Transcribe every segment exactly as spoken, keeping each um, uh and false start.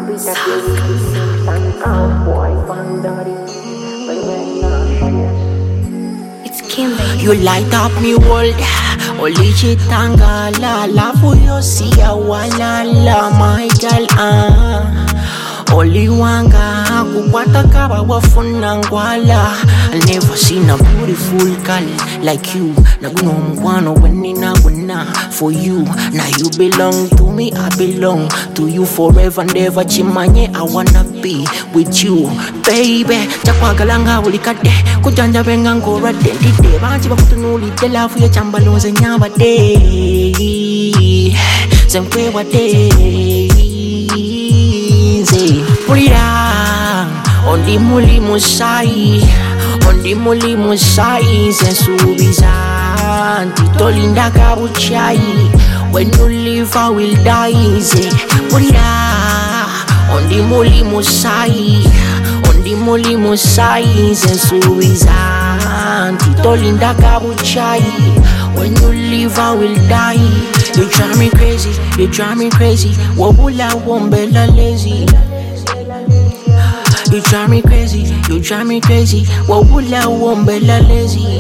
It's Kim, baby. You light up me world, only chitanga la la for you see a wala la my girl ah. Only wanga kukwata kaba wafuna ngwala. I never seen a beautiful girl like you. Naguno mkwano wenina wena for you. Now you belong to me, I belong to you forever and ever. Chimanye, I wanna be with you, baby. Chakwagalanga ulikade kujanja benga ngora dendide. Banchi bakutunuli de la fuya chambaloze nyamba de zemkwe wa de. Purira on the muli musai, on the muli musai, sensubiza tito linda kabuchai. When you live I will die. Say purira on the muli musai, on the muli musai, sensubiza tito linda kabuchai. When you live I will die. You drive me crazy, you drive me crazy. Wabula wombela lazy. You drive me crazy, you drive me crazy. Wabula wombela lazy.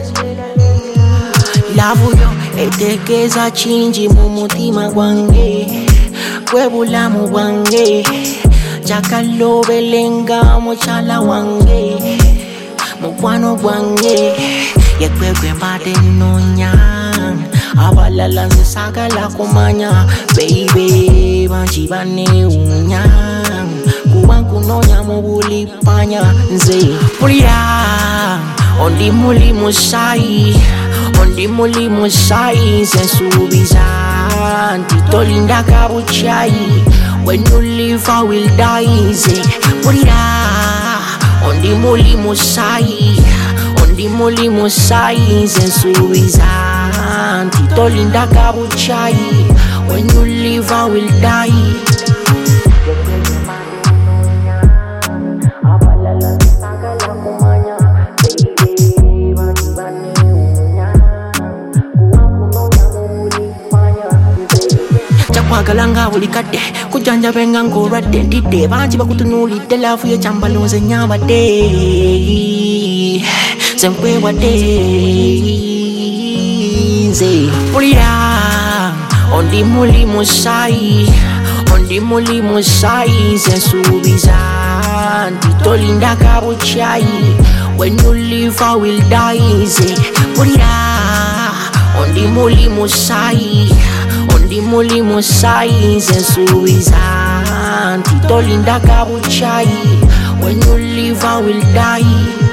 Love yo, etekeza chinji mumutima gwange. Kwebula mu gwange. Jakalo belenga mochala wange. Mukwano gwange. Yekwekwe mbade nonyang. Abalala nsaga la kumanya. Baby, banchibane unyang. Kubanku nonya mubuli panya. Nze purira on the muli musai, on the muli musai. Sensubiza tito linda kabuchai. When you live I will die. Nze purira on the muli musai, on the muli musai. Sensubiza tito linda kabuchai. When you live I will die. Chakwagalanga ulikade kujanja benga ngora dendide. Banchi bakutunuli de la fuya chambaloze nyamba de zemkwe wa de. Purira on the muli musai, on the muli musai. Sensubiza tito linda kabuchai. When you live I will die. Say purira on the muli musai, on the muli musai. Sensubiza tito linda kabuchai. When you live I will die.